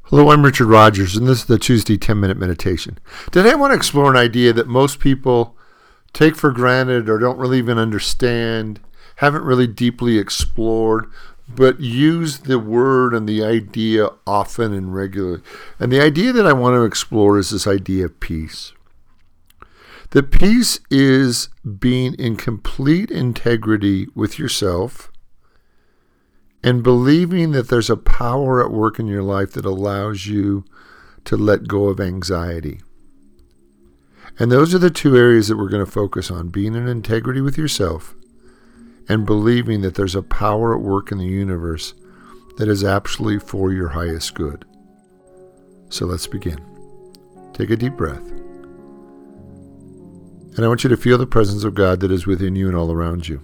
Hello, I'm Richard Rogers, and this is the Tuesday 10-Minute Meditation. Today I want to explore an idea that most people take for granted or don't really even understand, haven't really deeply explored, but use the word and the idea often and regularly. And the idea that I want to explore is this idea of peace. That peace is being in complete integrity with yourself and believing that there's a power at work in your life that allows you to let go of anxiety. And those are the two areas that we're going to focus on, being in integrity with yourself and believing that there's a power at work in the universe that is absolutely for your highest good. So let's begin. Take a deep breath. And I want you to feel the presence of God that is within you and all around you.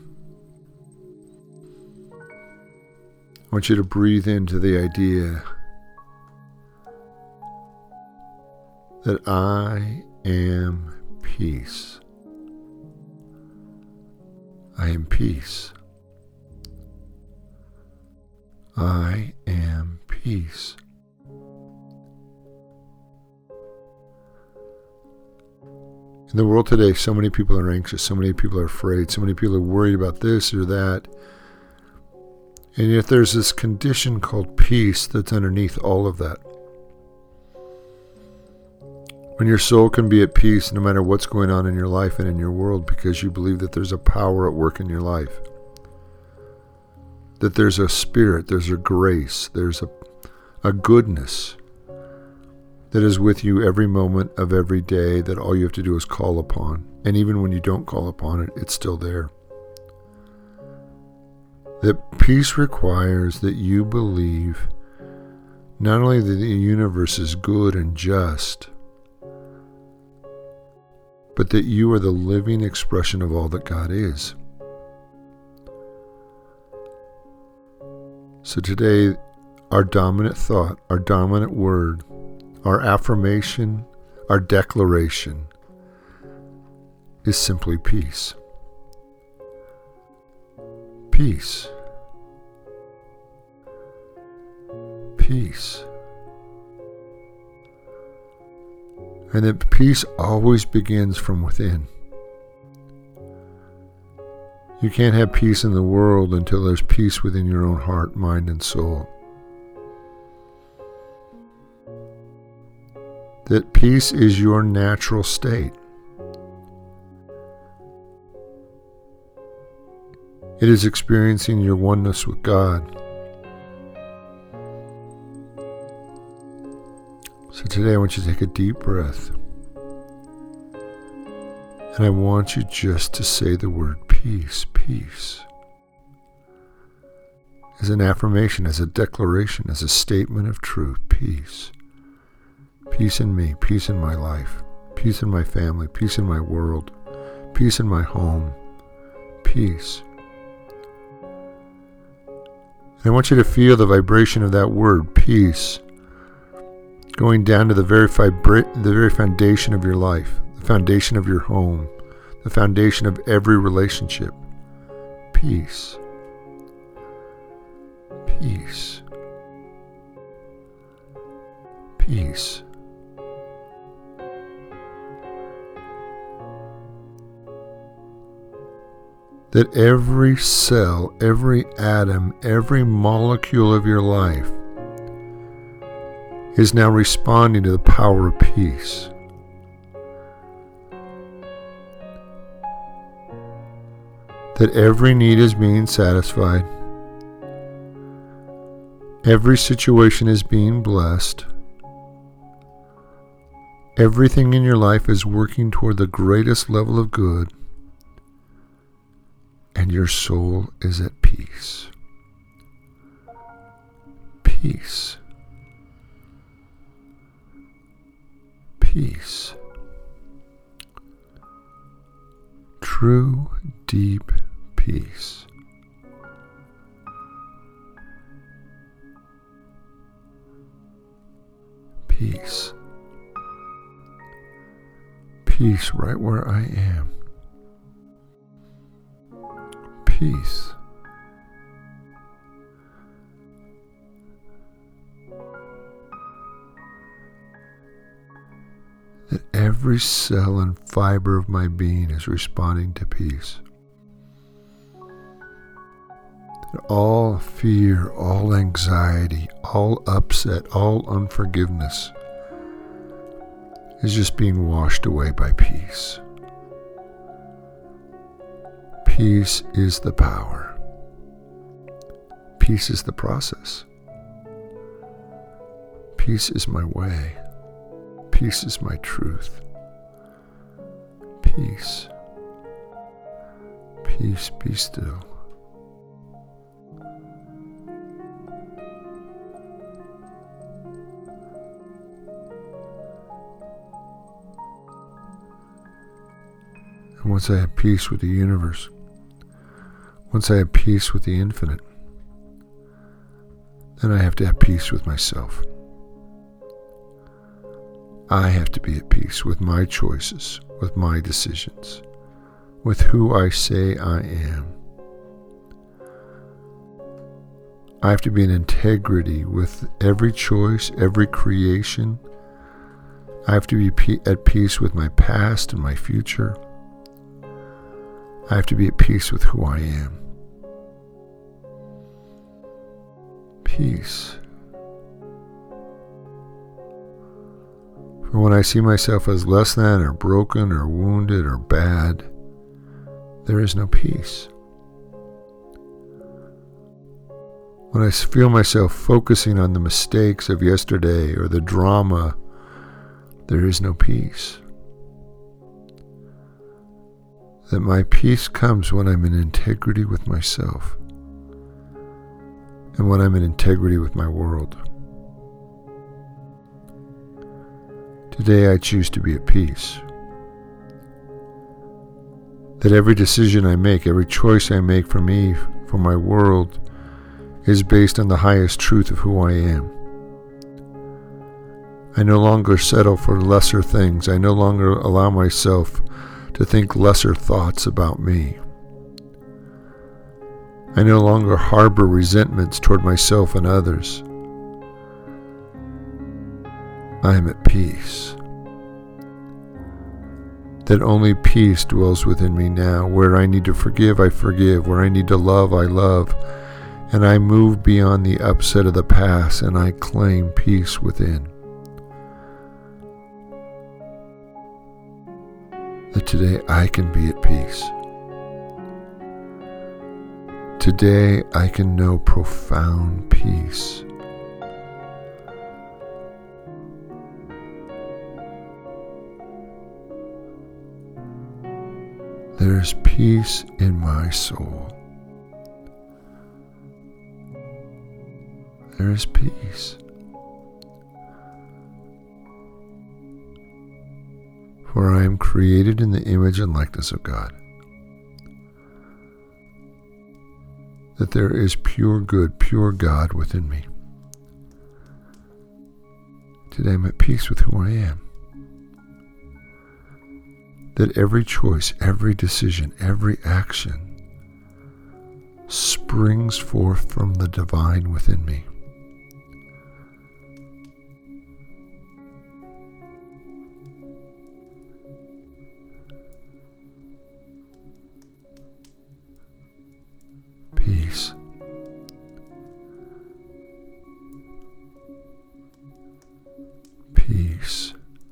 I want you to breathe into the idea that I am peace. I am peace. I am peace. In the world today, so many people are anxious, so many people are afraid, so many people are worried about this or that. And yet there's this condition called peace that's underneath all of that. When your soul can be at peace no matter what's going on in your life and in your world because you believe that there's a power at work in your life. That there's a spirit, there's a grace, there's a goodness that is with you every moment of every day that all you have to do is call upon. And even when you don't call upon it, it's still there. That peace requires that you believe not only that the universe is good and just, but that you are the living expression of all that God is. So today, our dominant thought, our dominant word, our affirmation, our declaration is simply peace. Peace. Peace. And that peace always begins from within. You can't have peace in the world until there's peace within your own heart, mind, and soul. That peace is your natural state. It is experiencing your oneness with God. So today I want you to take a deep breath. And I want you just to say the word peace, peace. As an affirmation, as a declaration, as a statement of truth, peace. Peace in me, peace in my life, peace in my family, peace in my world, peace in my home, peace. I want you to feel the vibration of that word, peace, going down to the very foundation of your life, the foundation of your home, the foundation of every relationship. Peace. Peace. Peace. That every cell, every atom, every molecule of your life is now responding to the power of peace. That every need is being satisfied. Every situation is being blessed. Everything in your life is working toward the greatest level of good. And your soul is at peace. Peace. Peace. True, deep peace. Peace. Peace right where I am. Peace. every cell and fiber of my being is responding to peace. That all fear, all anxiety, all upset, all unforgiveness is just being washed away by peace. Peace is the power. Peace is the process. Peace is my way. Peace is my truth. Peace. Peace, be still. And once I have peace with the universe, once I have peace with the infinite, then I have to have peace with myself. I have to be at peace with my choices, with my decisions, with who I say I am. I have to be in integrity with every choice, every creation. I have to be at peace with my past and my future. I have to be at peace with who I am. Peace. For when I see myself as less than or broken or wounded or bad, there is no peace. When I feel myself focusing on the mistakes of yesterday or the drama, there is no peace. That my peace comes when I'm in integrity with myself and when I'm in integrity with my world. Today I choose to be at peace. That every decision I make, every choice I make for me, for my world, is based on the highest truth of who I am. I no longer settle for lesser things. I no longer allow myself to think lesser thoughts about me. I no longer harbor resentments toward myself and others. I am at peace. That only peace dwells within me now. Where I need to forgive, I forgive. Where I need to love, I love. And I move beyond the upset of the past and I claim peace within. That today I can be at peace. Today I can know profound peace. There is peace in my soul. There is peace. For I am created in the image and likeness of God. That there is pure good, pure God within me. Today I'm at peace with who I am. That every choice, every decision, every action springs forth from the divine within me. Peace. Peace.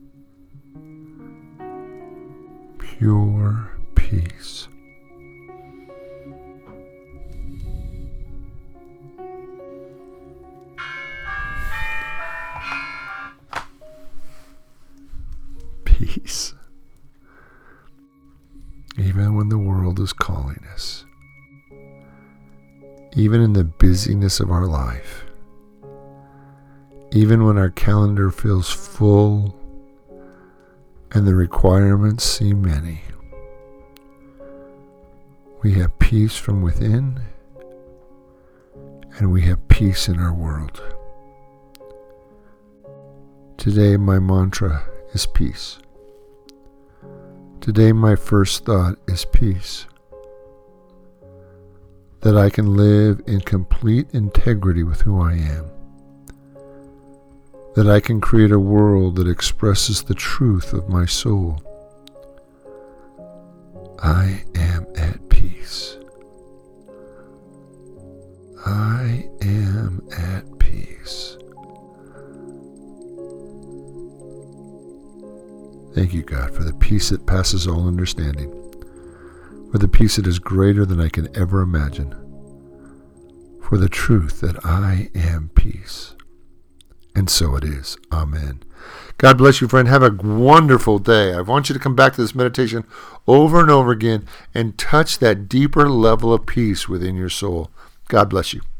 Pure peace. Peace. Even when the world is calling us. Even in the busyness of our life. Even when our calendar feels full and the requirements seem many. We have peace from within, and we have peace in our world. Today my mantra is peace. Today my first thought is peace. That I can live in complete integrity with who I am. that I can create a world that expresses the truth of my soul. I am at peace. I am at peace. Thank you, God, for the peace that passes all understanding, for the peace that is greater than I can ever imagine, for the truth that I am peace. And so it is. Amen. God bless you, friend. Have a wonderful day. I want you to come back to this meditation over and over again and touch that deeper level of peace within your soul. God bless you.